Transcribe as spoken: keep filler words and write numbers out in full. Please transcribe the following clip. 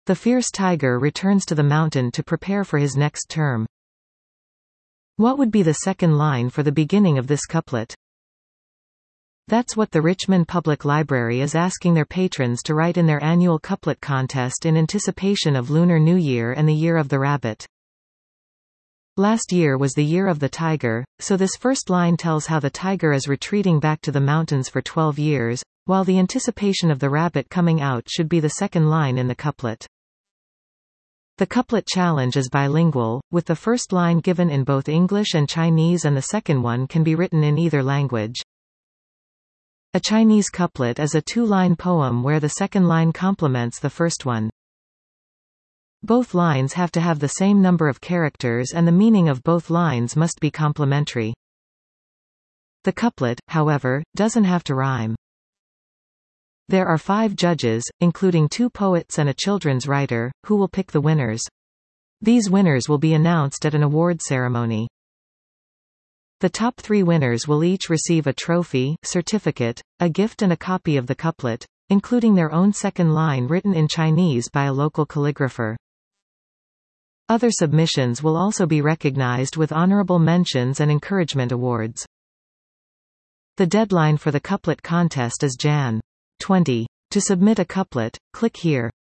The fierce tiger returns to the mountain to prepare for his next term. What would be the second line for the beginning of this couplet? That's what the Richmond Public Library is asking their patrons to write in their annual couplet contest in anticipation of Lunar New Year and the Year of the Rabbit. Last year was the Year of the Tiger, so this first line tells how the tiger is retreating back to the mountains for twelve years, while the anticipation of the rabbit coming out should be the second line in the couplet. The couplet challenge is bilingual, with the first line given in both English and Chinese and the second one can be written in either language. A Chinese couplet is a two-line poem where the second line complements the first one. Both lines have to have the same number of characters and the meaning of both lines must be complementary. The couplet, however, doesn't have to rhyme. There are five judges, including two poets and a children's writer, who will pick the winners. These winners will be announced at an award ceremony. The top three winners will each receive a trophy, certificate, a gift and a copy of the couplet, including their own second line written in Chinese by a local calligrapher. Other submissions will also be recognized with honorable mentions and encouragement awards. The deadline for the couplet contest is January twentieth. To submit a couplet, click here.